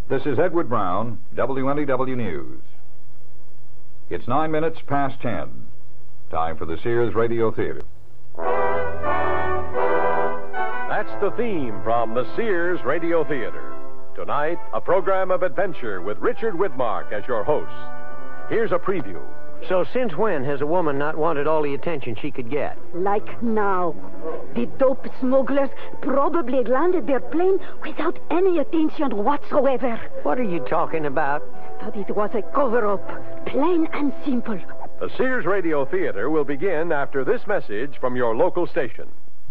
This is Edward Brown, WNEW News. It's 9 minutes past 10. Time for the Sears Radio Theater. That's the theme from the Sears Radio Theater. Tonight, a program of adventure with Richard Widmark as your host. Here's a preview. So since when has a woman not wanted all the attention she could get? Like now. The dope smugglers probably landed their plane without any attention whatsoever. What are you talking about? But it was a cover-up, plain and simple. The Sears Radio Theater will begin after this message from your local station.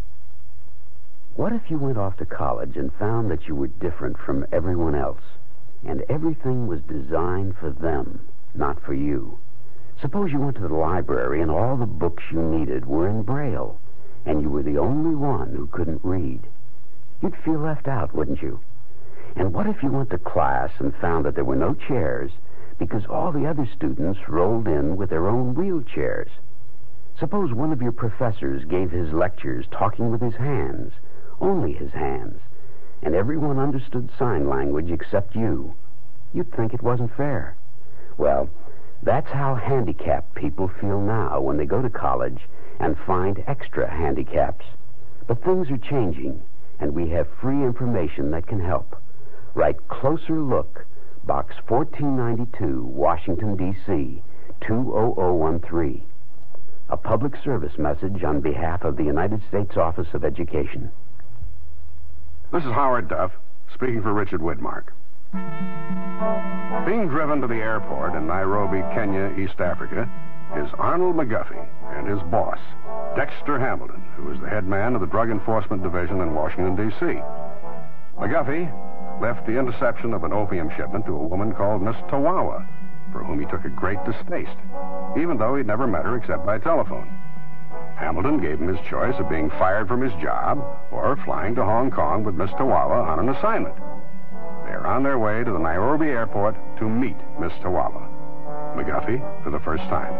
What if you went off to college and found that you were different from everyone else, and everything was designed for them, not for you? Suppose you went to the library and all the books you needed were in Braille, and you were the only one who couldn't read. You'd feel left out, wouldn't you? And what if you went to class and found that there were no chairs because all the other students rolled in with their own wheelchairs? Suppose one of your professors gave his lectures talking with his hands, only his hands, and everyone understood sign language except you. You'd think it wasn't fair. Well, that's how handicapped people feel now when they go to college and find extra handicaps. But things are changing, and we have free information that can help. Write Closer Look, Box 1492, Washington, D.C., 20013. A public service message on behalf of the United States Office of Education. This is Howard Duff, speaking for Richard Widmark. Being driven to the airport in Nairobi, Kenya, East Africa, is Arnold McGuffey and his boss, Dexter Hamilton, who is the head man of the Drug Enforcement Division in Washington, D.C. McGuffey left the interception of an opium shipment to a woman called Miss Tawawa, for whom he took a great distaste, even though he'd never met her except by telephone. Hamilton gave him his choice of being fired from his job or flying to Hong Kong with Miss Tawawa on an assignment. They're on their way to the Nairobi airport to meet Miss Tawawa. McGuffey for the first time.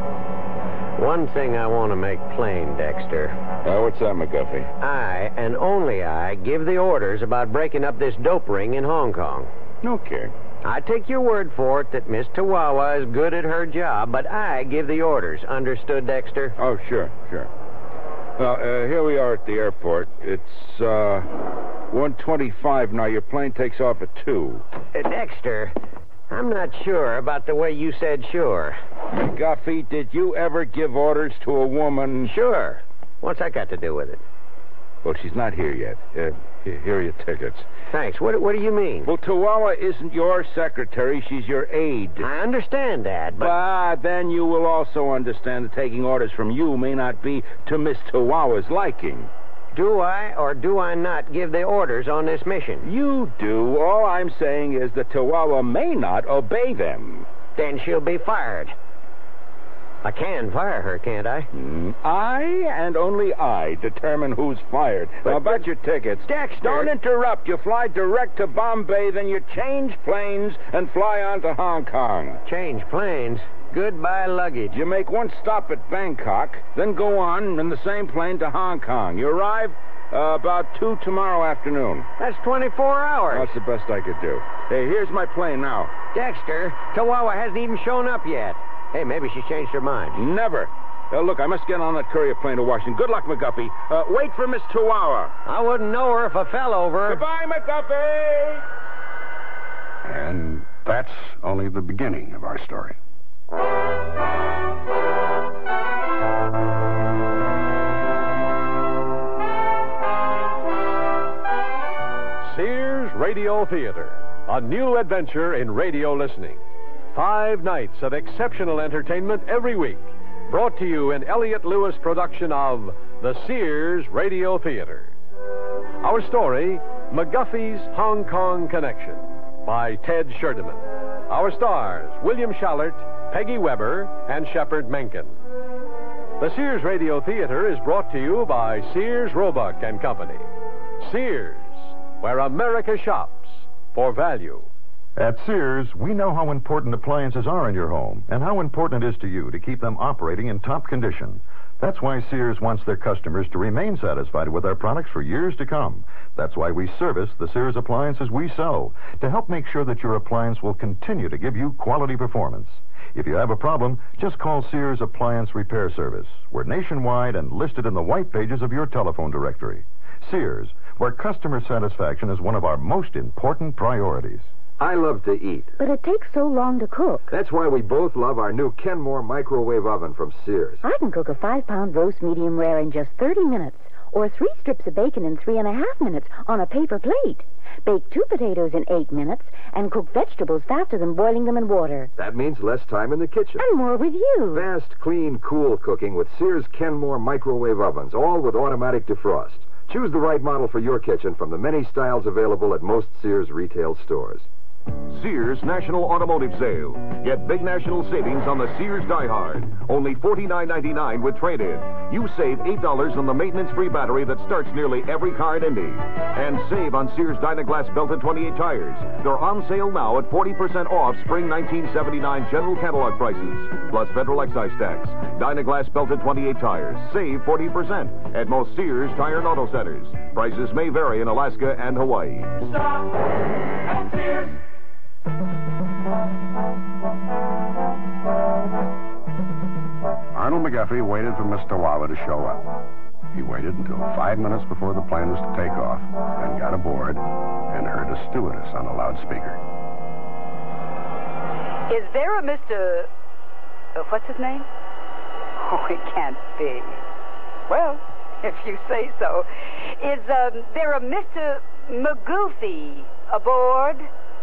One thing I want to make plain, Dexter. What's that, McGuffey? I, and only I, give the orders about breaking up this dope ring in Hong Kong. Okay. I take your word for it that Miss Tawawa is good at her job, but I give the orders. Understood, Dexter? Oh, sure. Well, here we are at the airport. It's 1:25 now. Your plane takes off at 2. Dexter, I'm not sure about the way you said sure. McGuffey, did you ever give orders to a woman? Sure. What's that got to do with it? Well, she's not here yet. Here are your tickets. Thanks. What do you mean? Well, Tawawa isn't your secretary. She's your aide. I understand that, but... then you will also understand that taking orders from you may not be to Miss Tawawa's liking. Do I or do I not give the orders on this mission? You do. All I'm saying is that Tawawa may not obey them. Then she'll be fired. I can fire her, can't I? I and only I determine who's fired. Now, about your tickets. Dexter! Don't interrupt. You fly direct to Bombay, then you change planes and fly on to Hong Kong. Change planes? Goodbye luggage. You make one stop at Bangkok, then go on in the same plane to Hong Kong. You arrive about 2 tomorrow afternoon. That's 24 hours. That's the best I could do. Hey, here's my plane now. Dexter, Tawawa hasn't even shown up yet. Hey, maybe she's changed her mind. Never. Look, I must get on that courier plane to Washington. Good luck, McGuffey. Wait for Miss Tawawa. I wouldn't know her if I fell over. Goodbye, McGuffey! And that's only the beginning of our story. Sears Radio Theater, a new adventure in radio listening. 5 nights of exceptional entertainment every week, brought to you in Elliott Lewis production of the Sears Radio Theater. Our story, McGuffey's Hong Kong Connection, by Ted Scherdeman. Our stars, William Schallert, Peggy Weber, and Shepard Menken. The Sears Radio Theater is brought to you by Sears Roebuck and Company. Sears, where America shops for value. At Sears, we know how important appliances are in your home and how important it is to you to keep them operating in top condition. That's why Sears wants their customers to remain satisfied with their products for years to come. That's why we service the Sears appliances we sell, to help make sure that your appliance will continue to give you quality performance. If you have a problem, just call Sears Appliance Repair Service. We're nationwide and listed in the white pages of your telephone directory. Sears, where customer satisfaction is one of our most important priorities. I love to eat. But it takes so long to cook. That's why we both love our new Kenmore microwave oven from Sears. I can cook a 5-pound roast medium rare in just 30 minutes, or 3 strips of bacon in 3.5 minutes on a paper plate. Bake 2 potatoes in 8 minutes, and cook vegetables faster than boiling them in water. That means less time in the kitchen. And more with you. Fast, clean, cool cooking with Sears Kenmore microwave ovens, all with automatic defrost. Choose the right model for your kitchen from the many styles available at most Sears retail stores. Sears National Automotive Sale. Get big national savings on the Sears Die Hard. Only $49.99 with trade-in. You save $8 on the maintenance-free battery that starts nearly every car in Indy. And save on Sears Dynaglass belted 28 tires. They're on sale now at 40% off spring 1979 general catalog prices, plus federal excise tax. Dynaglass belted 28 tires. Save 40% at most Sears Tire and Auto Centers. Prices may vary in Alaska and Hawaii. Stop at Sears. Arnold McGuffey waited for Mr. Wawa to show up. He waited until 5 minutes before the plane was to take off, then got aboard and heard a stewardess on a loudspeaker. Is there a Mr. What's his name? Oh, it can't be. Well, if you say so. Is there a Mr. McGoofy aboard?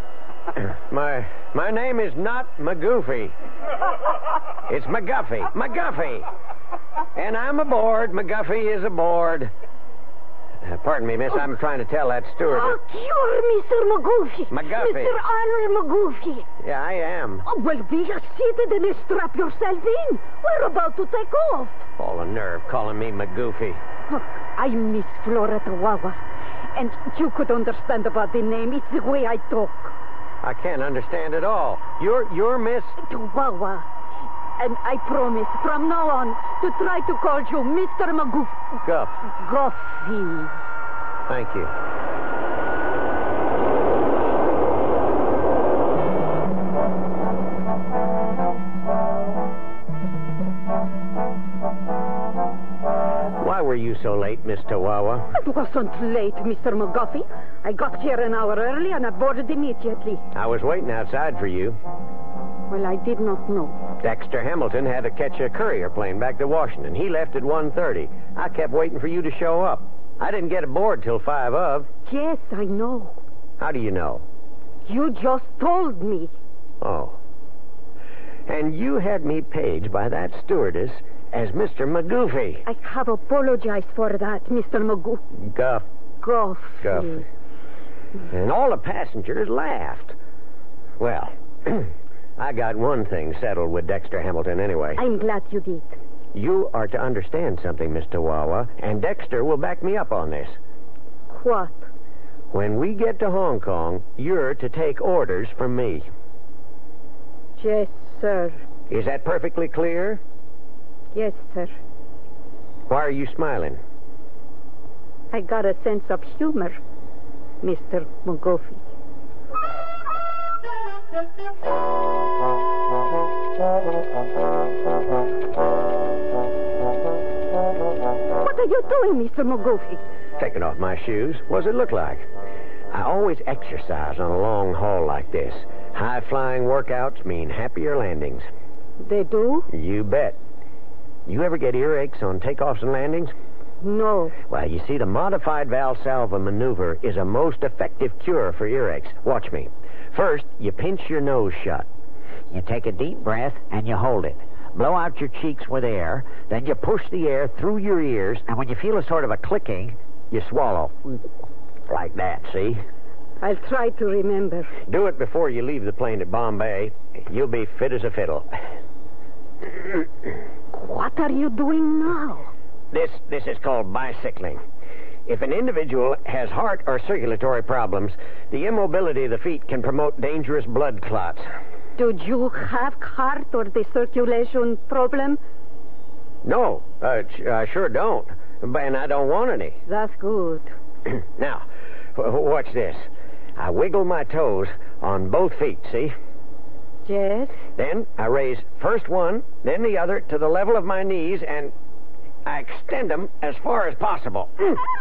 My name is not McGoofy. It's McGuffey. McGuffey. And I'm aboard. McGuffey is aboard. Pardon me, miss. I'm trying to tell that steward. Oh, you're Mr. McGoofy. McGuffey. Mr. Arnold McGoofy. Yeah, I am. Oh, well, be seated and strap yourself in. We're about to take off. All the nerve calling me McGoofy. Oh, I'm Miss Flora Wawa. And you could understand about the name. It's the way I talk. I can't understand it all. You're Miss... Wawa. And I promise from now on to try to call you Mr. McGoofy. Goffy. Thank you. Why were you so late, Miss Tawawa? It wasn't late, Mr. McGuffey. I got here an hour early and I boarded immediately. I was waiting outside for you. Well, I did not know. Dexter Hamilton had to catch a courier plane back to Washington. He left at 1:30. I kept waiting for you to show up. I didn't get aboard till 5 of. Yes, I know. How do you know? You just told me. Oh. And you had me paged by that stewardess as Mr. McGoofy. I have apologized for that, Mr. McGoofy. Guffey. And all the passengers laughed. Well, I got one thing settled with Dexter Hamilton anyway. I'm glad you did. You are to understand something, Mr. Wawa, and Dexter will back me up on this. What? When we get to Hong Kong, you're to take orders from me. Yes, sir. Is that perfectly clear? Yes, sir. Why are you smiling? I got a sense of humor, Mr. McGoofy. What are you doing, Mr. McGoofy? Taking off my shoes. What does it look like? I always exercise on a long haul like this. High-flying workouts mean happier landings. They do? You bet. You ever get earaches on takeoffs and landings? No. Well, you see, the modified Valsalva maneuver is a most effective cure for earaches. Watch me. First, you pinch your nose shut. You take a deep breath and you hold it. Blow out your cheeks with air. Then you push the air through your ears, and when you feel a sort of a clicking, you swallow. Like that, see? I'll try to remember. Do it before you leave the plane at Bombay. You'll be fit as a fiddle. What are you doing now? This is called bicycling. If an individual has heart or circulatory problems, the immobility of the feet can promote dangerous blood clots. Do you have heart or the circulation problem? No, I sure don't. And I don't want any. That's good. Now, watch this. I wiggle my toes on both feet, see? Yes? Then I raise first one, then the other to the level of my knees, and I extend them as far as possible.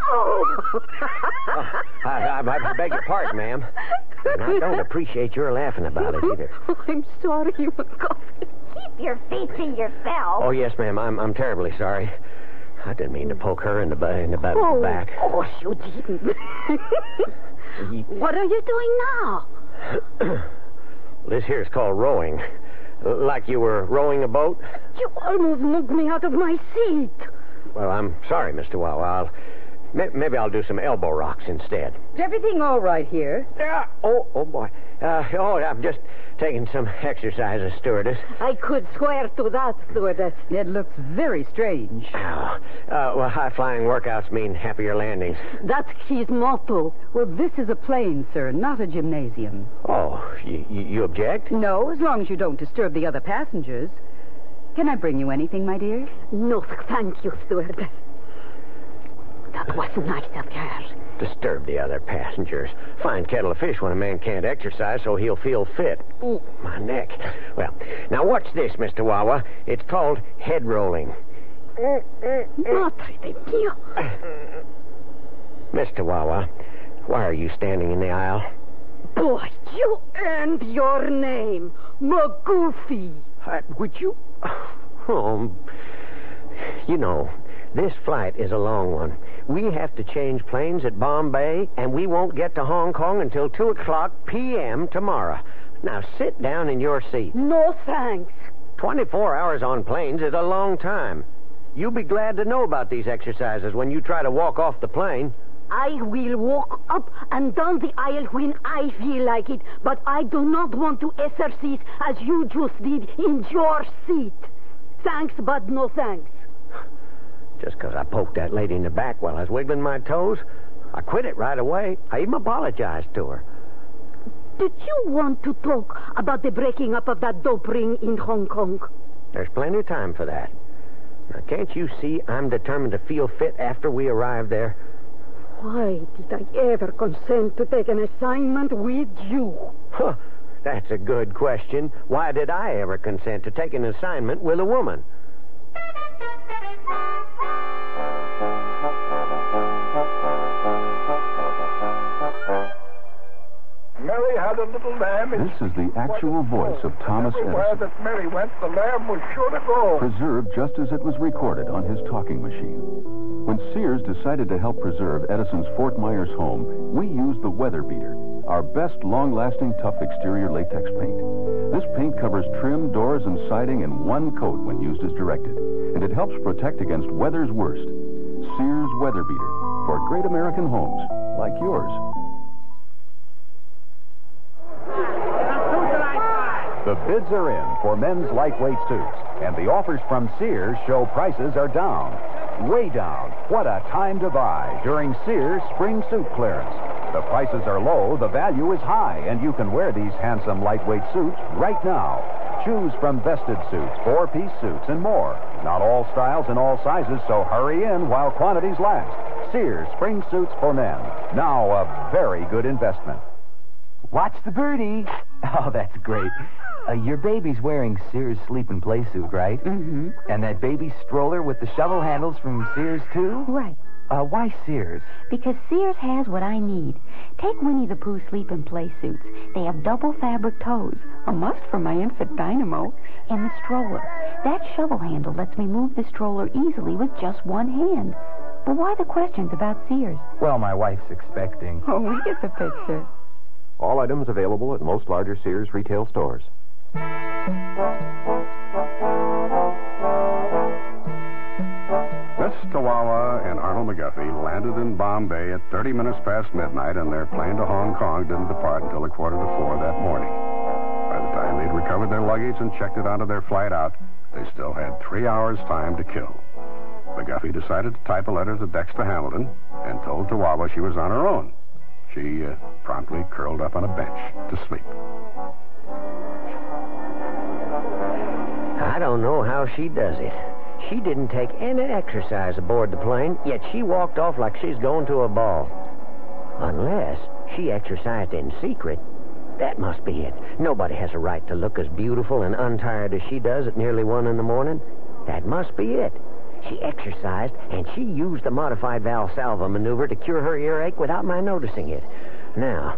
I beg your pardon, ma'am. And I don't appreciate your laughing about it either. I'm sorry, McGuffin. Keep your feet to yourself. Oh, yes, ma'am. I'm terribly sorry. I didn't mean to poke her in the back. Oh, you didn't. What are you doing now? This here's called rowing. Like you were rowing a boat? You almost knocked me out of my seat. Well, I'm sorry, Mr. Wawa. Maybe I'll do some elbow rocks instead. Is everything all right here? Yeah. Oh, boy. I'm just taking some exercises, stewardess. I could swear to that, stewardess. It looks very strange. Well, high-flying workouts mean happier landings. That's his motto. Well, this is a plane, sir, not a gymnasium. Oh, you object? No, as long as you don't disturb the other passengers. Can I bring you anything, my dear? No, thank you, stewardess. That was nice of her. Disturb the other passengers. Fine kettle of fish when a man can't exercise so he'll feel fit. Ooh, my neck. Well, now watch this, Mr. Wawa. It's called head rolling. Madre de Dios. Mr. Wawa, why are you standing in the aisle? Boy, you earned your name. McGoofy. Would you... Oh, you know, this flight is a long one. We have to change planes at Bombay, and we won't get to Hong Kong until 2 o'clock p.m. tomorrow. Now, sit down in your seat. No, thanks. 24 hours on planes is a long time. You'll be glad to know about these exercises when you try to walk off the plane. I will walk up and down the aisle when I feel like it, but I do not want to exercise as you just did in your seat. Thanks, but no thanks. Just because I poked that lady in the back while I was wiggling my toes, I quit it right away. I even apologized to her. Did you want to talk about the breaking up of that dope ring in Hong Kong? There's plenty of time for that. Now, can't you see I'm determined to feel fit after we arrive there? Why did I ever consent to take an assignment with you? Huh, that's a good question. Why did I ever consent to take an assignment with a woman? Mary had a little lamb. This is the actual voice of Thomas Everywhere Edison, that Mary went, the lamb was sure to go. preserved just as it was recorded on his talking machine. When Sears decided to help preserve Edison's Fort Myers home, we used the Weather Beater, our best long-lasting tough exterior latex paint. This paint covers trim, doors, and siding in one coat when used as directed, and it helps protect against weather's worst. Sears Weather Beater for great American homes like yours. The bids are in for men's lightweight suits, and the offers from Sears show prices are down. Way down. What a time to buy during Sears spring suit clearance. The prices are low, the value is high, and you can wear these handsome lightweight suits right now. Choose from vested suits, four-piece suits, and more. Not all styles and all sizes, so hurry in while quantities last. Sears spring suits for men. Now a very good investment. Watch the birdie. Oh, that's great. Your baby's wearing Sears sleep and play suit, right? Mm-hmm. And that baby stroller with the shovel handles from Sears, too? Right. Why Sears? Because Sears has what I need. Take Winnie the Pooh sleep and play suits. They have double fabric toes, a must for my infant Dynamo, and the stroller. That shovel handle lets me move the stroller easily with just one hand. But why the questions about Sears? Well, my wife's expecting. Oh, we get the picture. All items available at most larger Sears retail stores. Miss Tawawa and Arnold McGuffey landed in Bombay at 30 minutes past midnight, and their plane to Hong Kong didn't depart until 3:45 that morning. By the time they'd recovered their luggage and checked it onto their flight out, they still had 3 hours' time to kill. McGuffey decided to type a letter to Dexter Hamilton and told Tawawa she was on her own. She promptly curled up on a bench to sleep. I don't know how she does it. She didn't take any exercise aboard the plane, yet she walked off like she's going to a ball. Unless she exercised in secret. That must be it. Nobody has a right to look as beautiful and untired as she does at nearly 1 in the morning. That must be it. She exercised, and she used the modified Valsalva maneuver to cure her earache without my noticing it. Now...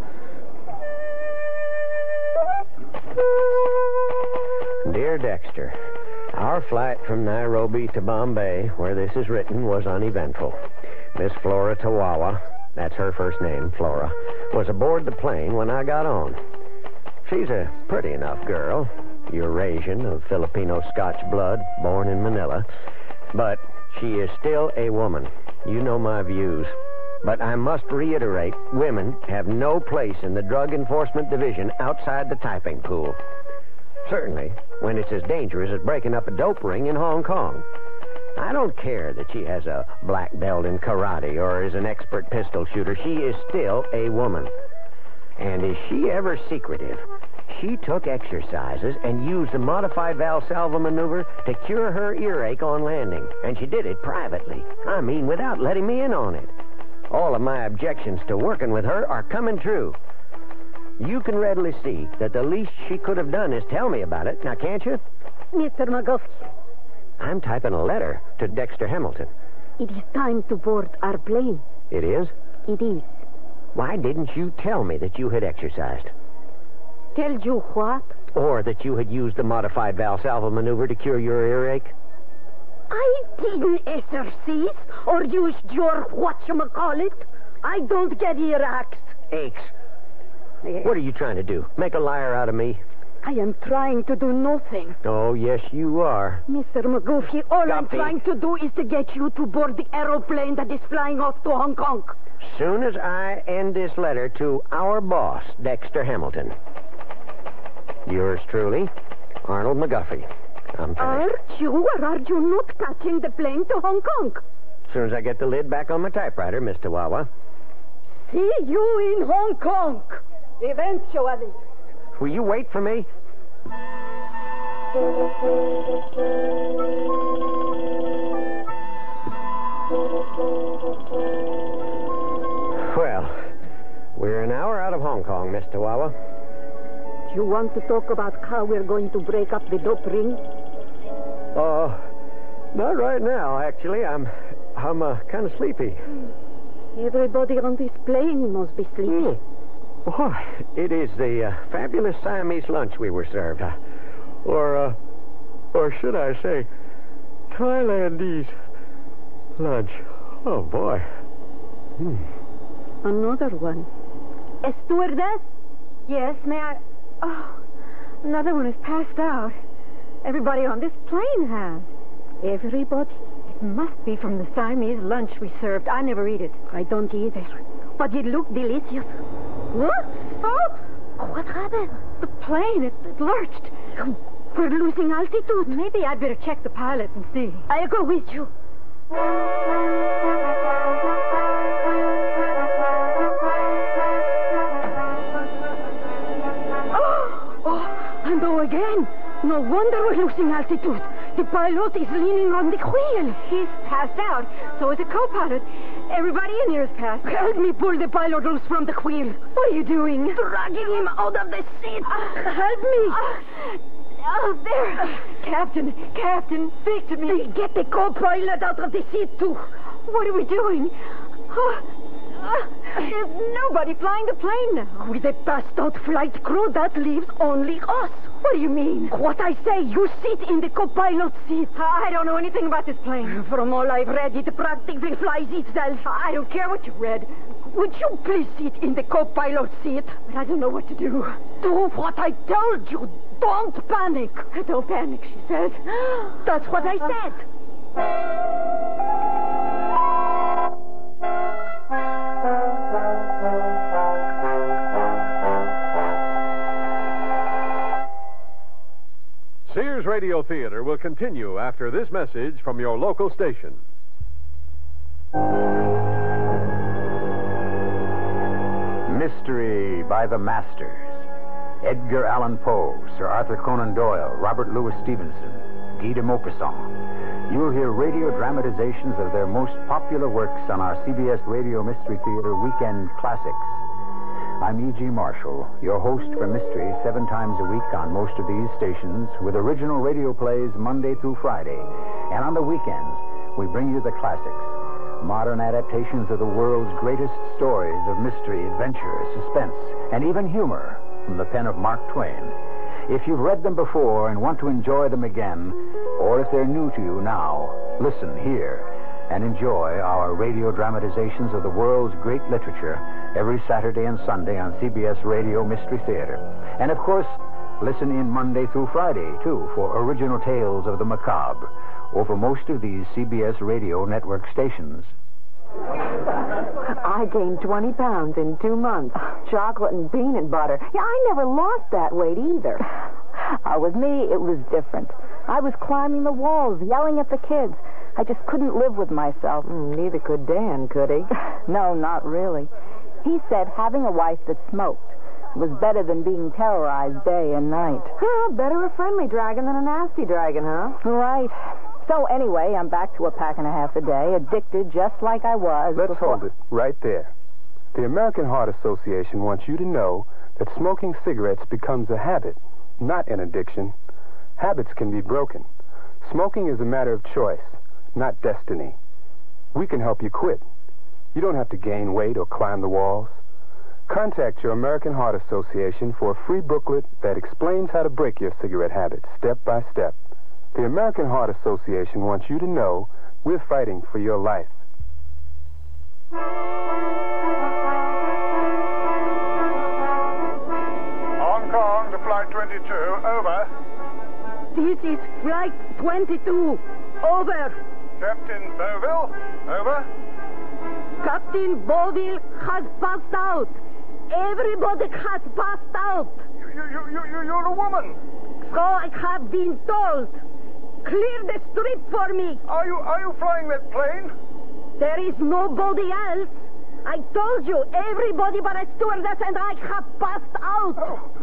Dear Dexter, our flight from Nairobi to Bombay, where this is written, was uneventful. Miss Flora Tawawa, that's her first name, Flora, was aboard the plane when I got on. She's a pretty enough girl, Eurasian of Filipino-Scotch blood, born in Manila. But she is still a woman. You know my views. But I must reiterate, women have no place in the Drug Enforcement Division outside the typing pool. Certainly, when it's as dangerous as breaking up a dope ring in Hong Kong. I don't care that she has a black belt in karate or is an expert pistol shooter. She is still a woman. And is she ever secretive? She took exercises and used the modified Valsalva maneuver to cure her earache on landing. And she did it privately. I mean, without letting me in on it. All of my objections to working with her are coming true. You can readily see that the least she could have done is tell me about it. Now, can't you? Mr. McGuffey. I'm typing a letter to Dexter Hamilton. It is time to board our plane. It is? It is. Why didn't you tell me that you had exercised? Tell you what? Or that you had used the modified Valsalva maneuver to cure your earache? I didn't exercise or used your whatchamacallit. I don't get earaches. Aches. What are you trying to do? Make a liar out of me? I am trying to do nothing. Oh, yes, you are. Mr. McGuffey, all I'm Guppy. trying to do is to get you to board the aeroplane that is flying off to Hong Kong. Soon as I end this letter to our boss, Dexter Hamilton. Yours truly, Arnold McGuffey. I'm finished. Are you or are you not catching the plane to Hong Kong? As soon as I get the lid back on my typewriter, Mr. Wawa. See you in Hong Kong. Eventually. Will you wait for me? Well, we're an hour out of Hong Kong, Mr. Wawa. Do you want to talk about how we're going to break up the dope ring? Not right now, actually. I'm kind of sleepy. Everybody on this plane must be sleepy. Boy, it is the fabulous Siamese lunch we were served. Or should I say, Thailandese lunch. Oh, boy. Another one. A stewardess? Yes, may I... Oh, another one has passed out. Everybody on this plane has. Everybody? It must be from the Siamese lunch we served. I never eat it. I don't either. But it looked delicious. What? Oh! What happened? The plane, it lurched. We're losing altitude. Maybe I'd better check the pilot and see. I'll go with you. And again. No wonder we're losing altitude. The pilot is leaning on the wheel. He's passed out. So is the co-pilot. Everybody in here is passed out. Help me pull the pilot loose from the wheel. What are you doing? Dragging him out of the seat. Help me. There. Captain, speak to me. Get the co-pilot out of the seat, too. What are we doing? There's nobody flying the plane now. With a passed-out flight crew, that leaves only us. What do you mean? What I say, you sit in the co-pilot seat. I don't know anything about this plane. From all I've read, it practically flies itself. I don't care what you read. Would you please sit in the co-pilot seat? But I don't know what to do. Do what I told you. Don't panic. Don't panic, she says. That's what I said. Sears Radio Theater will continue after this message from your local station. Mystery by the Masters. Edgar Allan Poe, Sir Arthur Conan Doyle, Robert Louis Stevenson. Guy de Maupassant. You'll hear radio dramatizations of their most popular works on our CBS Radio Mystery Theater Weekend Classics. I'm E.G. Marshall, your host for Mystery 7 times a week on most of these stations, with original radio plays Monday through Friday. And on the weekends, we bring you the classics, modern adaptations of the world's greatest stories of mystery, adventure, suspense, and even humor from the pen of Mark Twain. If you've read them before and want to enjoy them again, or if they're new to you now, listen here and enjoy our radio dramatizations of the world's great literature every Saturday and Sunday on CBS Radio Mystery Theater. And, of course, listen in Monday through Friday, too, for original tales of the macabre over most of these CBS Radio network stations. I gained 20 pounds in 2 months. Chocolate and peanut butter. Yeah, I never lost that weight either. With me, it was different. I was climbing the walls, yelling at the kids. I just couldn't live with myself. Neither could Dan, could he? No, not really. He said having a wife that smoked was better than being terrorized day and night. Better a friendly dragon than a nasty dragon, huh? Right. So anyway, I'm back to a pack and a half a day, addicted just like I was Let's before. hold it right there. The American Heart Association wants you to know that smoking cigarettes becomes a habit, not an addiction. Habits can be broken. Smoking is a matter of choice, not destiny. We can help you quit. You don't have to gain weight or climb the walls. Contact your American Heart Association for a free booklet that explains how to break your cigarette habit step by step. The American Heart Association wants you to know we're fighting for your life. Hong Kong to Flight 22, over. This is Flight 22, over. Captain Beauville, over. Captain Beauville has passed out. Everybody has passed out. You're a woman. So I have been told. Clear the street for me. Are you flying that plane? There is nobody else. I told you, everybody but a stewardess and I have passed out.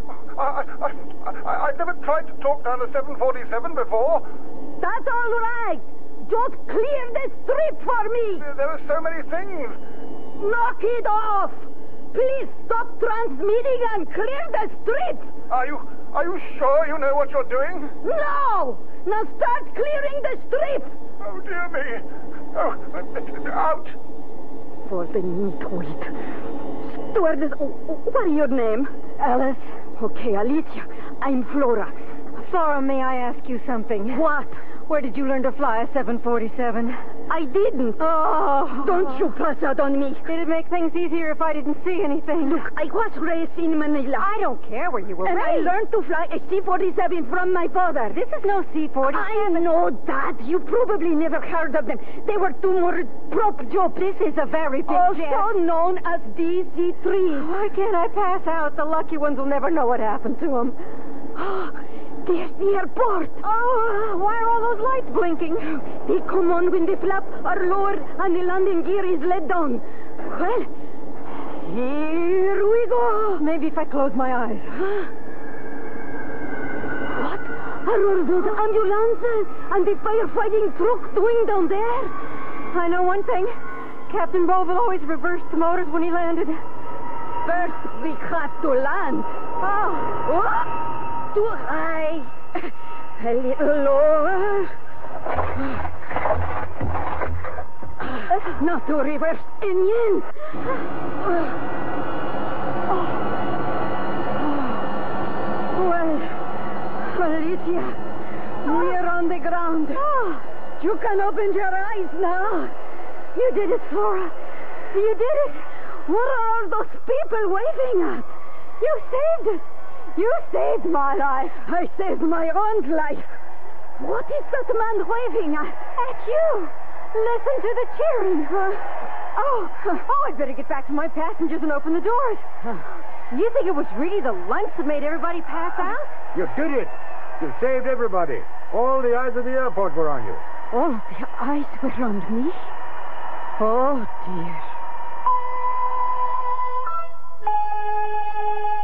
I've never tried to talk down a 747 before. That's all right. Just clear the street for me. There are so many things. Knock it off. Please stop transmitting and clear the street. Are you sure you know what you're doing? No! Now start clearing the street. Oh, dear me. Oh, out. For the nitwit. Stewardess, what is your name? Alice. Okay, Alicia. I'm Flora. Flora, may I ask you something? What? Where did you learn to fly a 747? I didn't. Oh. Don't you pass out on me. It'd make things easier if I didn't see anything. Look, I was raised in Manila. I don't care where you were and raised. I learned to fly a C-47 from my father. This is no C-47. I know that. You probably never heard of them. They were two more prop jobs. This is a very big also jet. known as DC-3. Why can't I pass out? The lucky ones will never know what happened to them. There's the airport. Oh, why are all those lights blinking? They come on when the flaps are lowered and the landing gear is let down. Well, here we go. Maybe if I close my eyes. What are all those ambulances and the firefighting truck doing down there? I know one thing. Captain Beauville always reversed the motors when he landed. First, we have to land. Oh. Too high. A little lower. Now to reverse engine. Well, Alicia, we're on the ground. You can open your eyes now. You did it, Flora. You did it. What are all those people waving at? You saved it. You saved my life. I saved my own life. What is that man waving at? At you. Listen to the cheering. Oh, I'd better get back to my passengers and open the doors. You think it was really the lunch that made everybody pass out? You did it. You saved everybody. All the eyes of the airport were on you. All of the eyes were on me? Oh, dear.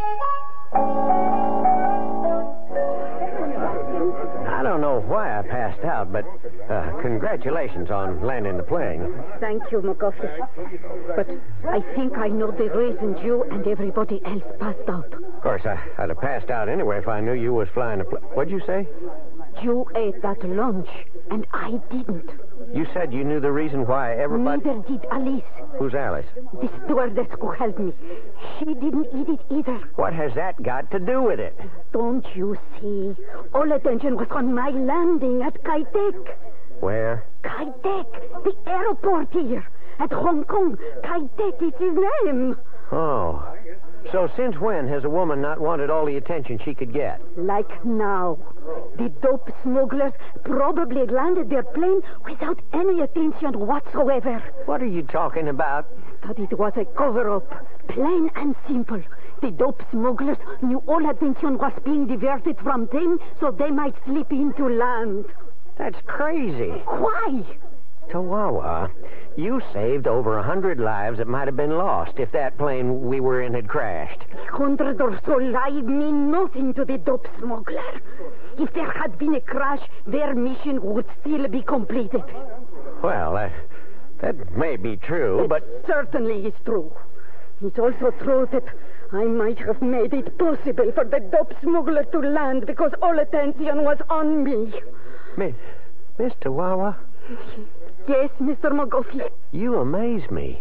I don't know why I passed passed out, but congratulations on landing the plane. Thank you, McGuffey. But I think I know the reason you and everybody else passed out. Of course, I'd have passed out anyway if I knew you was flying a plane. What'd you say? You ate that lunch, and I didn't. You said you knew the reason why everybody... Neither did Alice. Who's Alice? The stewardess who helped me. She didn't eat it either. What has that got to do with it? Don't you see? All attention was on my landing at Kai Tak. Where? Kai Tak, the airport here. At Hong Kong. Kai Tak is his name. Oh. So since when has a woman not wanted all the attention she could get? Like now. The dope smugglers probably landed their plane without any attention whatsoever. What are you talking about? But it was a cover-up. Plain and simple. The dope smugglers knew all attention was being diverted from them so they might slip into land. That's crazy. Why? Tawawa, you saved over 100 lives that might have been lost if that plane we were in had crashed. 100 or so lives mean nothing to the dope smuggler. If there had been a crash, their mission would still be completed. Well, that may be true, but... It certainly is true. It's also true that I might have made it possible for the dope smuggler to land because all attention was on me. Miss Tawawa? Yes, Mr. McGuffey. You amaze me.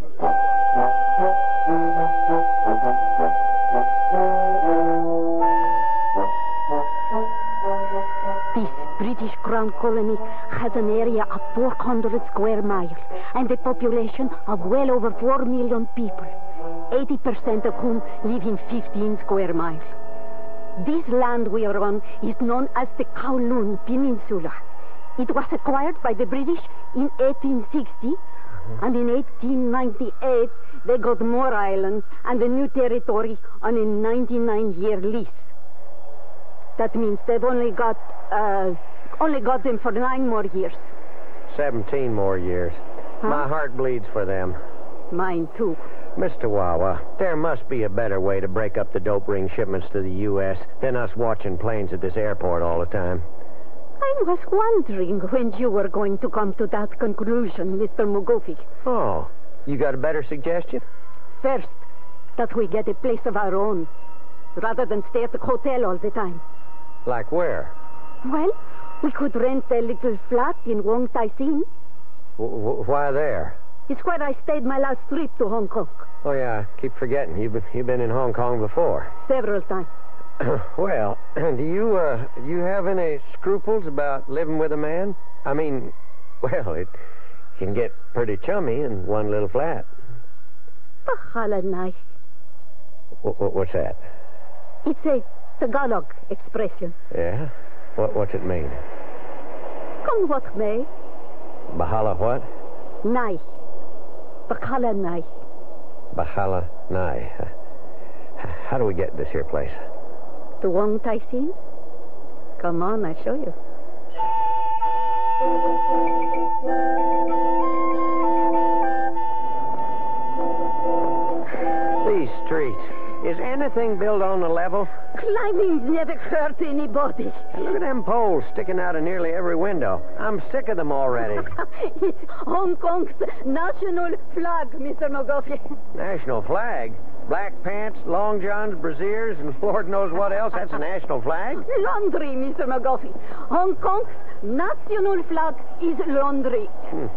This British Crown colony has an area of 400 square miles and a population of well over 4 million people, 80% of whom live in 15 square miles. This land we are on is known as the Kowloon Peninsula. It was acquired by the British in 1860, and in 1898 they got more islands and a new territory on a 99-year lease. That means they've only got them for 9 more years. 17 more years. Huh? My heart bleeds for them. Mine, too. Mr. Wawa, there must be a better way to break up the dope ring shipments to the U.S. than us watching planes at this airport all the time. I was wondering when you were going to come to that conclusion, Mr. McGuffey. Oh, you got a better suggestion? First, that we get a place of our own, rather than stay at the hotel all the time. Like where? Well, we could rent a little flat in Wong Tai Sin. Why there? It's where I stayed my last trip to Hong Kong. Oh, yeah, I keep forgetting. You've been in Hong Kong before. Several times. Well, do you have any scruples about living with a man? I mean, well, it can get pretty chummy in one little flat. Bahala nice. What's that? It's a Tagalog expression. Yeah? What's it mean? Come what may. Bahala what? Nai. Bahala nai. Bahala nai. How do we get this here place? To Wong Tai Sin? Come on, I'll show you. These streets. Is anything built on the level? Climbing never hurt anybody. Look at them poles sticking out of nearly every window. I'm sick of them already. It's Hong Kong's national flag, Mr. McGuffey. National flag? Black pants, long johns, brassieres, and Lord knows what else. That's a national flag? Laundry, Mr. McGuffey. Hong Kong's national flag is laundry.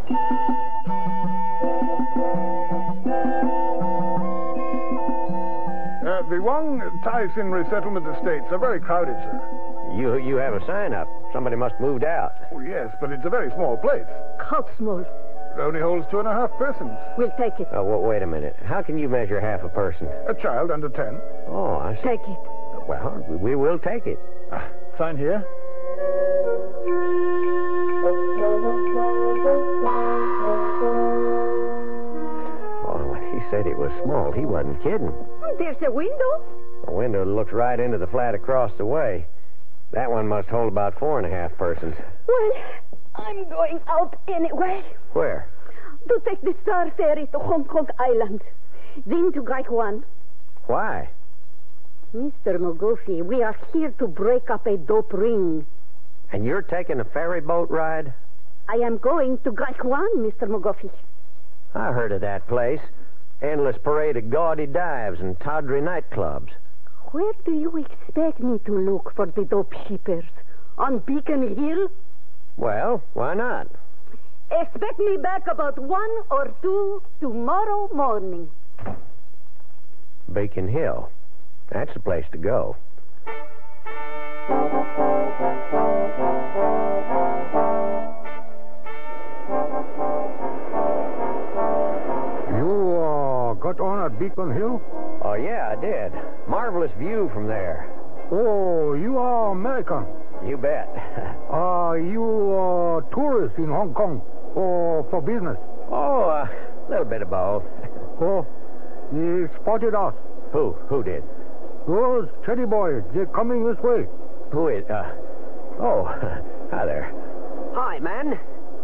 The Wong Tai Sin Resettlement Estates are very crowded, sir. You have a sign up. Somebody must have moved out. Oh, yes, but it's a very small place. How small? It only holds 2.5 persons. We'll take it. Oh, wait a minute. How can you measure half a person? A child under 10. Oh, I see. Take it. Well, we will take it. Sign here. Oh, when he said it was small, he wasn't kidding. There's a window. A window that looks right into the flat across the way. That one must hold about 4.5 persons. Well, I'm going out anyway. Where? To take the Star Ferry to Hong Kong Island. Then to Gai Kwan. Why? Mr. McGuffey, we are here to break up a dope ring. And you're taking a ferry boat ride? I am going to Gaichuan, Mr. McGuffey. I heard of that place. Endless parade of gaudy dives and tawdry nightclubs. Where do you expect me to look for the dope shippers? On Beacon Hill? Well, why not? Expect me back about 1 or 2 tomorrow morning. Beacon Hill. That's the place to go. Got on at Beacon Hill? Oh, yeah, I did. Marvelous view from there. Oh, you are American? You bet. Are you tourist in Hong Kong or for business? Oh, a little bit of both. Oh, you spotted us. Who? Who did? Those teddy boys. They're coming this way. Who is? Oh, hi there. Hi, man.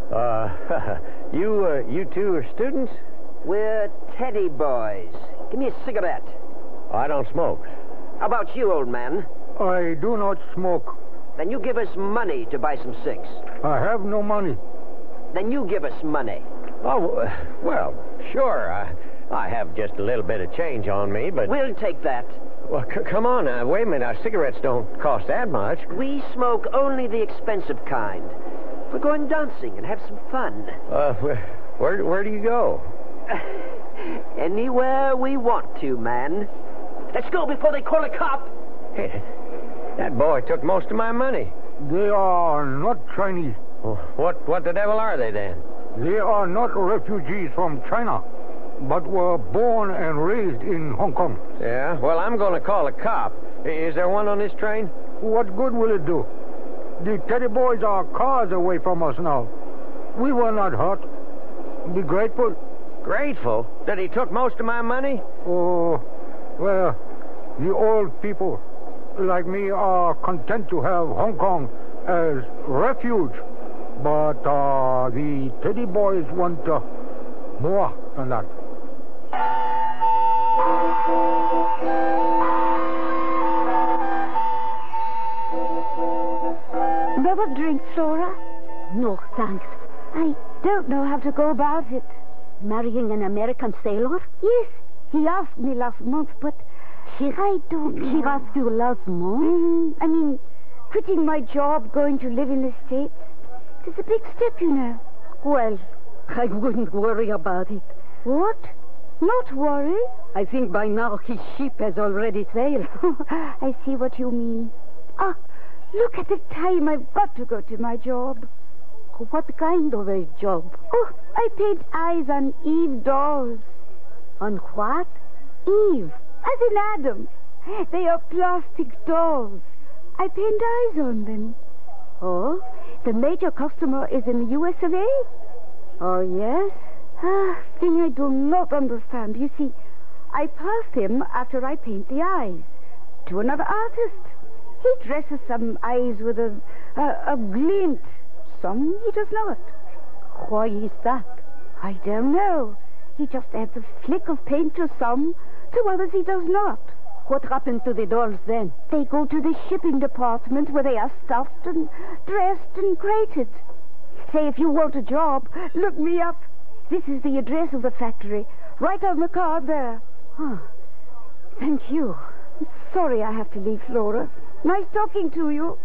You two are students? We're teddy boys. Give me a cigarette. Oh, I don't smoke. How about you, old man? I do not smoke. Then you give us money to buy some cigs. I have no money. Then you give us money. Oh, well, sure. I have just a little bit of change on me, but... We'll take that. Well, come on. Wait a minute. Our cigarettes don't cost that much. We smoke only the expensive kind. We're going dancing and have some fun. Where do you go? Anywhere we want to, man. Let's go before they call a cop. Hey, that boy took most of my money. They are not Chinese. Well, what the devil are they, then? They are not refugees from China, but were born and raised in Hong Kong. Yeah? Well, I'm going to call a cop. Is there one on this train? What good will it do? The teddy boys are cars away from us now. We were not hurt. Be grateful. Grateful? That he took most of my money? Oh, well, the old people like me are content to have Hong Kong as refuge. But the teddy boys want more than that. Never drink, Flora? No, thanks. I don't know how to go about it. Marrying an American sailor? Yes, he asked me last month, but I don't know. He asked you last month? I mean, quitting my job, going to live in the States. It's a big step, you know. Well, I wouldn't worry about it. What? Not worry? I think by now his ship has already sailed. I see what you mean. Ah, look at the time I've got to go to my job. What kind of a job? Oh, I paint eyes on Eve dolls. On what? Eve, as in Adam. They are plastic dolls. I paint eyes on them. Oh, the major customer is in the US of A? Oh, yes? Thing I do not understand. You see, I pass him after I paint the eyes to another artist. He dresses some eyes with a glint. Some he does not. Why is that? I don't know. He just adds a flick of paint to some, to others he does not. What happened to the dolls then? They go to the shipping department where they are stuffed and dressed and crated. Say, if you want a job, look me up. This is the address of the factory, right on the card there. Oh, thank you. Sorry I have to leave, Flora. Nice talking to you.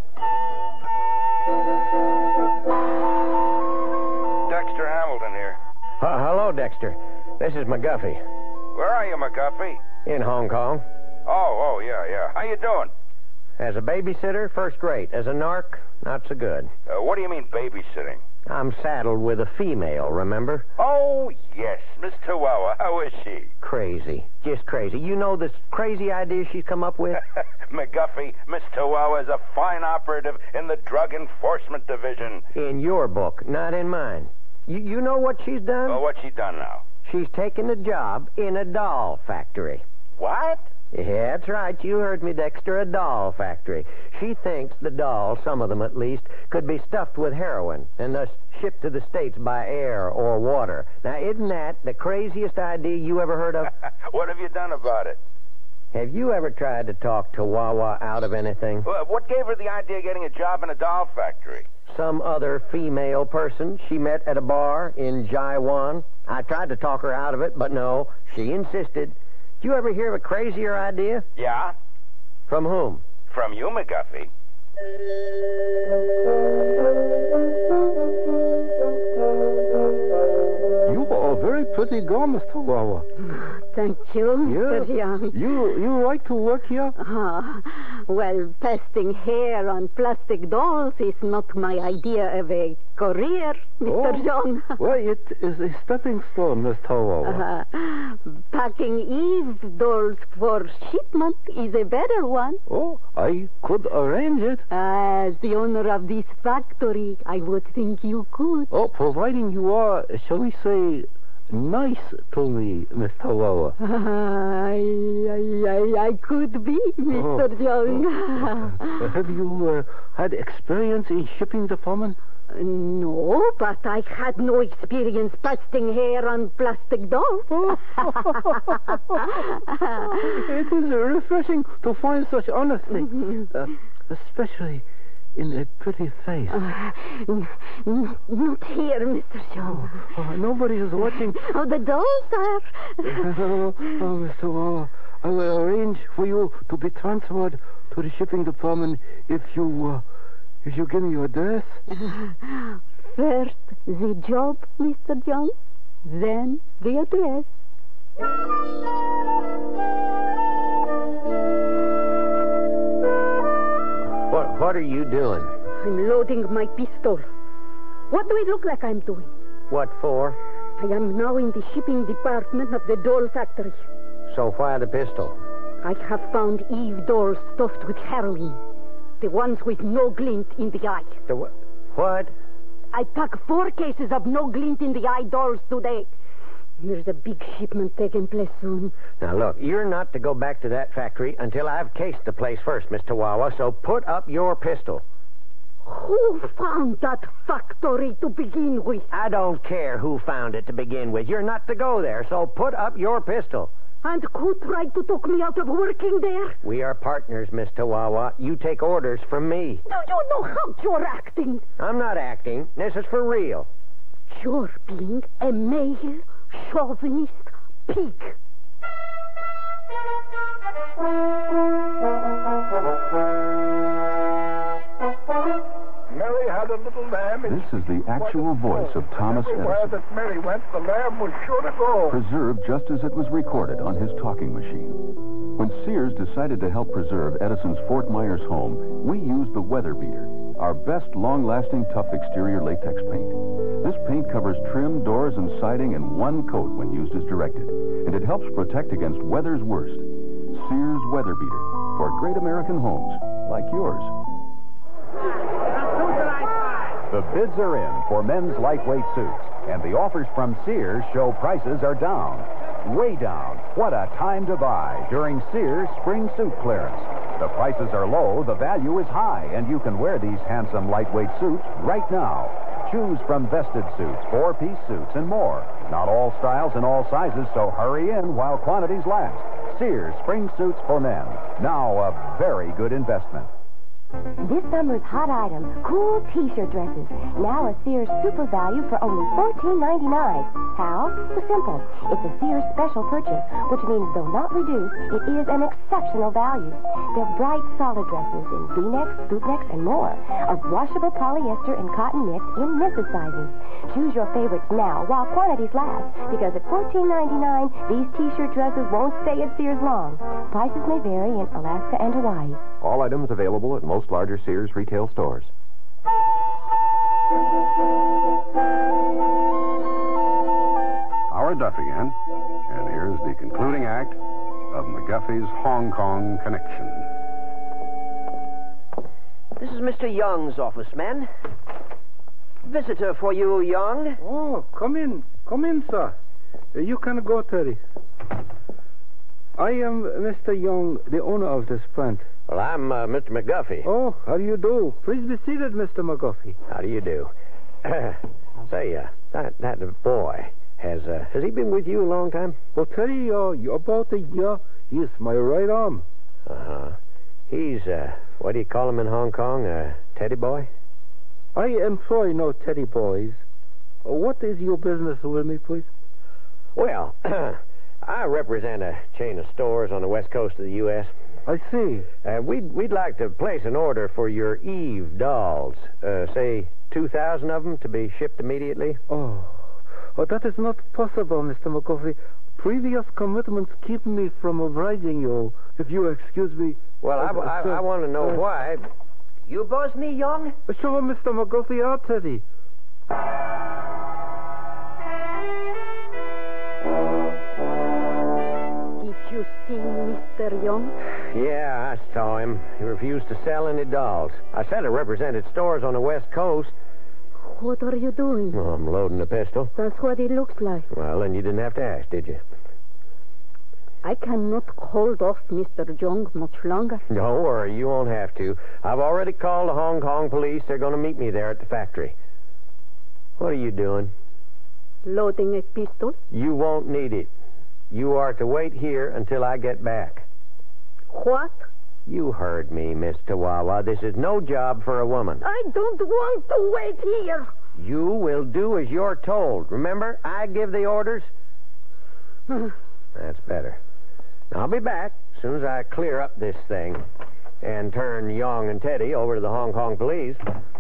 Dexter Hamilton here. Hello, Dexter. This is McGuffey. Where are you, McGuffey? In Hong Kong. Oh, yeah. How you doing? As a babysitter, first rate. As a narc, not so good. What do you mean babysitting? I'm saddled with a female, remember? Oh, yes, Miss Chihuahua. How is she? Crazy. Just crazy. You know this crazy idea she's come up with? McGuffey, Miss Chihuahua is a fine operative in the Drug Enforcement Division. In your book, not in mine. You know what she's done? Well, what's she done now? She's taken a job in a doll factory. What? Yeah, that's right. You heard me, Dexter. A doll factory. She thinks the dolls, some of them at least, could be stuffed with heroin and thus shipped to the States by air or water. Now, isn't that the craziest idea you ever heard of? What have you done about it? Have you ever tried to talk Chihuahua out of anything? What gave her the idea of getting a job in a doll factory? Some other female person she met at a bar in Jaiwan. I tried to talk her out of it, but no, she insisted. Did you ever hear of a crazier idea? Yeah? From whom? From you, McGuffey. You are a very pretty girl, Mr. Wawa. Thank you, Mr. Young. You like to work here? Well, pasting hair on plastic dolls is not my idea of a career, Mr. Young. Well, it is a stepping stone, Mr. Wawa. Packing Eve dolls for shipment is a better one. Oh, I could arrange it. As the owner of this factory, I would think you could. Oh, providing you are, shall we say, nice to me, Mr. Wawa. I could be, Mr. Young. Have you had experience in shipping department? No, but I had no experience pasting hair on plastic dolls. It is refreshing to find such honesty, especially in a pretty face. Not here, Mr. Young. Nobody is watching. Oh, the dolls are. Mr. Wawa, I will arrange for you to be transferred to the shipping department if you give me your address. First the job, Mr. Young, then the address. What are you doing? I'm loading my pistol. What do it look like I'm doing? What for? I am now in the shipping department of the doll factory. So why the pistol? I have found Eve dolls stuffed with heroin. The ones with no glint in the eye. The what? I packed 4 cases of no glint in the eye dolls today. There's a big shipment taking place soon. Now, look, you're not to go back to that factory until I've cased the place first, Mr. Wawa, so put up your pistol. Who found that factory to begin with? I don't care who found it to begin with. You're not to go there, so put up your pistol. And who tried to talk me out of working there? We are partners, Mr. Wawa. You take orders from me. Do you know how you're acting? I'm not acting. This is for real. You're being a male chauvinist pig. Mary had a little lamb. This is the actual voice of Thomas Everywhere Edison, that Mary went, the lamb was sure to go. preserved just as it was recorded on his talking machine. When Sears decided to help preserve Edison's Fort Myers home, we used the Weather Beater, our best long-lasting tough exterior latex paint. This paint covers trim, doors, and siding in one coat when used as directed, and it helps protect against weather's worst. Sears Weather Beater for great American homes like yours. The bids are in for men's lightweight suits, and the offers from Sears show prices are down. Way down. What a time to buy during Sears spring suit clearance. The prices are low, the value is high, and you can wear these handsome lightweight suits right now. Choose from vested suits, 4-piece suits, and more. Not all styles and all sizes, so hurry in while quantities last. Sears spring suits for men. Now a very good investment. This summer's hot item, cool T-shirt dresses. Now a Sears super value for only $14.99. How? Well, simple. It's a Sears special purchase, which means though not reduced, it is an exceptional value. They're bright, solid dresses in V-necks, scoop necks, and more. Of washable polyester and cotton knits in knitted sizes. Choose your favorites now while quantities last, because at $14.99, these T-shirt dresses won't stay at Sears long. Prices may vary in Alaska and Hawaii. All items available at most larger Sears retail stores. Howard Duff again, and here's the concluding act of McGuffey's Hong Kong Connection. This is Mr. Young's office, man. Visitor for you, Young. Oh, come in, sir. You can go, Terry. I am Mr. Young, the owner of this plant. Well, I'm Mr. McGuffey. Oh, how do you do? Please be seated, Mr. McGuffey. How do you do? Say, that boy, has he been with you a long time? Well, Terry, about a year. He is my right arm. Uh-huh. He's, what do you call him in Hong Kong? A teddy boy? I employ no teddy boys. What is your business with me, please? Well, I represent a chain of stores on the west coast of the U.S. I see. We'd like to place an order for your Eve dolls. Say 2,000 of them to be shipped immediately. Oh, that is not possible, Mr. McGuffey. Previous commitments keep me from obliging you. If you excuse me. Well, I want to know why. You boss me, Young? Sure, Mr. McGuffey, I'll tell you. Did you see Mr. Young? Yeah, I saw him. He refused to sell any dolls. I said I represented stores on the west coast. What are you doing? Oh, I'm loading a pistol. That's what it looks like. Well, then you didn't have to ask, did you? I cannot hold off Mr. Young much longer. Don't worry, you won't have to. I've already called the Hong Kong police. They're going to meet me there at the factory. What are you doing? Loading a pistol? You won't need it. You are to wait here until I get back. What? You heard me, Miss Chihuahua. This is no job for a woman. I don't want to wait here. You will do as you're told. Remember, I give the orders. That's better. I'll be back as soon as I clear up this thing and turn Young and Teddy over to the Hong Kong police.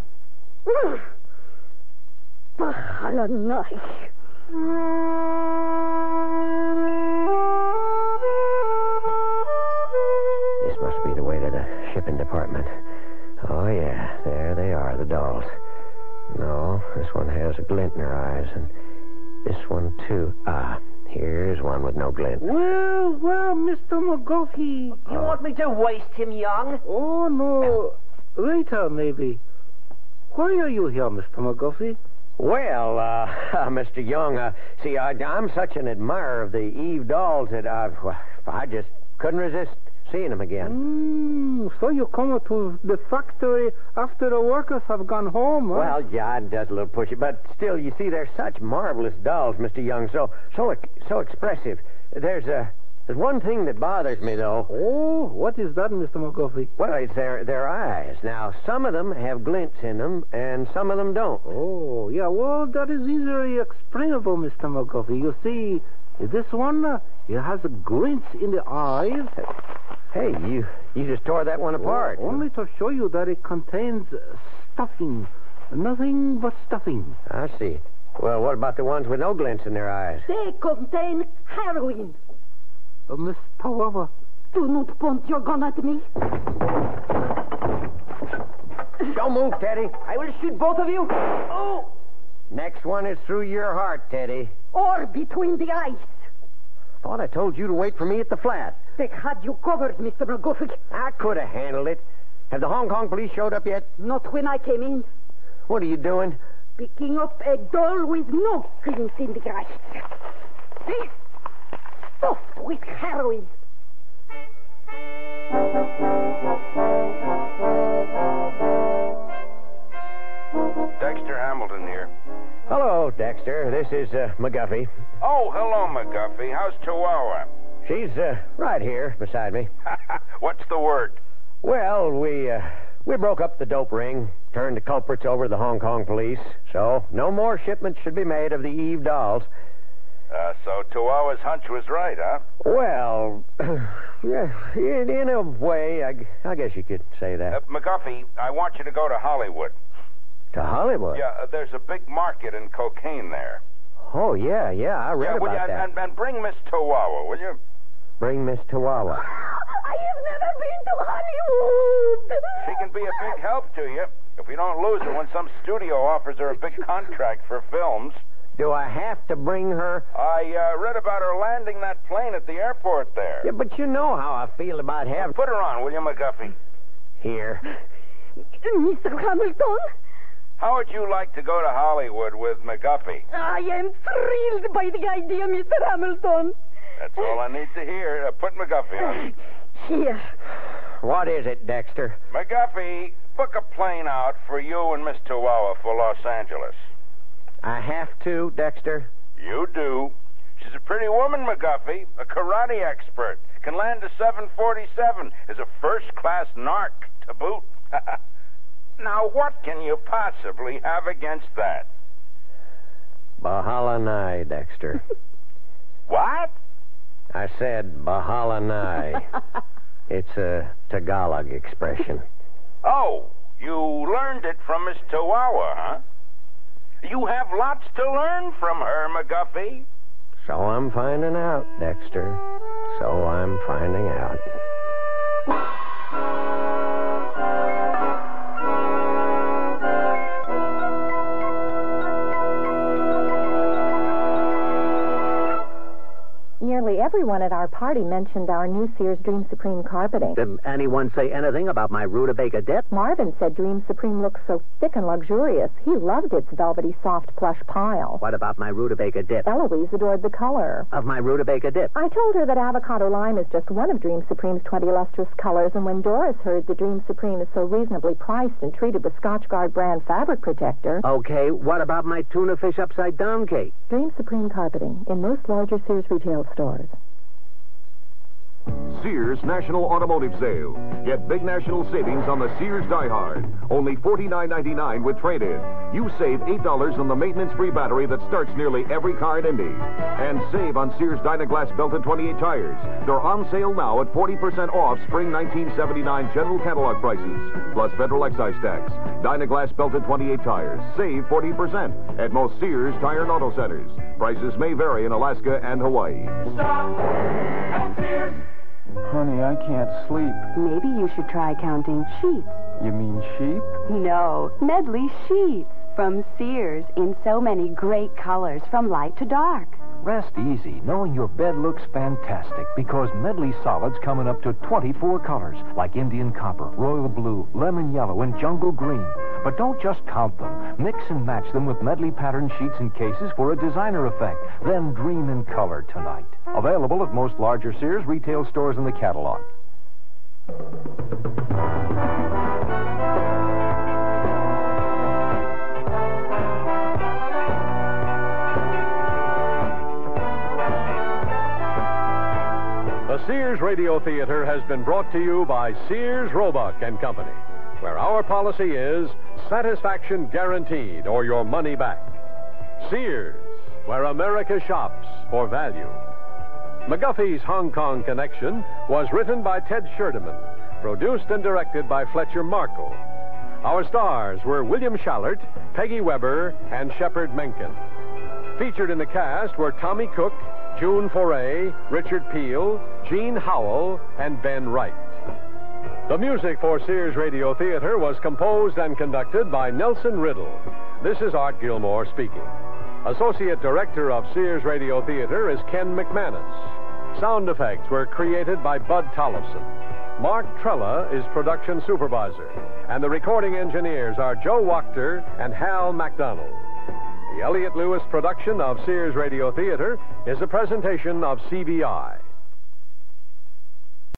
This must be the way to the shipping department. Oh, yeah, there they are, the dolls. No, this one has a glint in her eyes, and this one, too. Ah, here's one with no glint. Well, Mr. McGuffey. You want me to waste him, Young? Oh, no. Later, maybe. Why are you here, Mr. McGuffey? Well, Mr. Young, see, I'm such an admirer of the Eve dolls that I just couldn't resist seeing them again. So you come to the factory after the workers have gone home, huh? Well, yeah, it does a little pushy, but still, you see, they're such marvelous dolls, Mr. Young, so expressive. There's one thing that bothers me, though. Oh, what is that, Mr. McGuffey? Well, it's their eyes. Now, some of them have glints in them, and some of them don't. Oh, yeah, well, that is easily explainable, Mr. McGuffey. You see, this one, it has glints in the eyes. Hey, you just tore that one apart. Only to show you that it contains stuffing. Nothing but stuffing. I see. Well, what about the ones with no glints in their eyes? They contain heroin. Miss Chihuahua. Do not point your gun at me. Don't move, Teddy. I will shoot both of you. Oh! Next one is through your heart, Teddy. Or between the eyes. Thought I told you to wait for me at the flat. They had you covered, Mr. McGuffey. I could have handled it. Have the Hong Kong police showed up yet? Not when I came in. What are you doing? Picking up a doll with no glints in the eyes. See? Stuffed with heroin. Dexter Hamilton here. Hello, Dexter. This is McGuffey. Oh, hello, McGuffey. How's Chihuahua? She's right here beside me. What's the word? Well, we broke up the dope ring, turned the culprits over to the Hong Kong police, so no more shipments should be made of the Eve dolls. So Chihuahua's hunch was right, huh? Well, yeah, in a way, I guess you could say that. McGuffey, I want you to go to Hollywood. To Hollywood? Yeah, there's a big market in cocaine there. Oh, yeah, I read about that. And bring Miss Chihuahua, will you? Bring Miss Chihuahua. I have never been to Hollywood. She can be a big help to you if we don't lose her when some studio offers her a big contract for films. Do I have to bring her? I read about her landing that plane at the airport there. Yeah, but you know how I feel about having... Put her on, will you, McGuffey? Here. Mr. Hamilton? How would you like to go to Hollywood with McGuffey? I am thrilled by the idea, Mr. Hamilton. That's all I need to hear. Put McGuffey on. Here. What is it, Dexter? McGuffey, book a plane out for you and Miss Chihuahua for Los Angeles. I have to, Dexter? You do. She's a pretty woman, McGuffey, a karate expert. Can land a 747. Is a first-class narc to boot. Now, what can you possibly have against that? Bahala Nai, Dexter. What? I said Bahala Nai. It's a Tagalog expression. Oh, you learned it from Miss Chihuahua, huh? You have lots to learn from her, McGuffey. So I'm finding out, Dexter. So I'm finding out. Nearly everyone at our party mentioned our new Sears Dream Supreme carpeting. Did anyone say anything about my rutabaga dip? Marvin said Dream Supreme looks so thick and luxurious. He loved its velvety, soft, plush pile. What about my rutabaga dip? Eloise adored the color of my rutabaga dip. I told her that avocado lime is just one of Dream Supreme's 20 lustrous colors, and when Doris heard that Dream Supreme is so reasonably priced and treated with Scotchgard brand fabric protector... Okay, what about my tuna fish upside down cake? Dream Supreme carpeting in most larger Sears retail stores. Sears National Automotive Sale. Get big national savings on the Sears Die Hard. Only $49.99 with trade-in. You save $8 on the maintenance-free battery that starts nearly every car in Indy. And save on Sears Dynaglass belted 28 tires. They're on sale now at 40% off spring 1979 general catalog prices, plus federal excise tax. Dynaglass belted 28 tires. Save 40% at most Sears Tire and Auto Centers. Prices may vary in Alaska and Hawaii. Stop at Sears. Honey, I can't sleep. Maybe you should try counting sheets. You mean sheep? No, Medley sheets from Sears in so many great colors from light to dark. Rest easy knowing your bed looks fantastic because Medley solids come in up to 24 colors like Indian copper, royal blue, lemon yellow, and jungle green. But don't just count them. Mix and match them with Medley pattern sheets and cases for a designer effect. Then dream in color tonight. Available at most larger Sears retail stores in the catalog. The Sears Radio Theater has been brought to you by Sears Roebuck and Company, where our policy is satisfaction guaranteed or your money back. Sears, where America shops for value. McGuffey's Hong Kong Connection was written by Ted Scherdeman, produced and directed by Fletcher Markle. Our stars were William Schallert, Peggy Weber, and Shepard Menken. Featured in the cast were Tommy Cook, June Foray, Richard Peel, Gene Howell, and Ben Wright. The music for Sears Radio Theater was composed and conducted by Nelson Riddle. This is Art Gilmore speaking. Associate Director of Sears Radio Theater is Ken McManus. Sound effects were created by Bud Tollefson. Mark Trella is production supervisor, and the recording engineers are Joe Wachter and Hal MacDonald. The Elliott Lewis production of Sears Radio Theater is a presentation of CBI.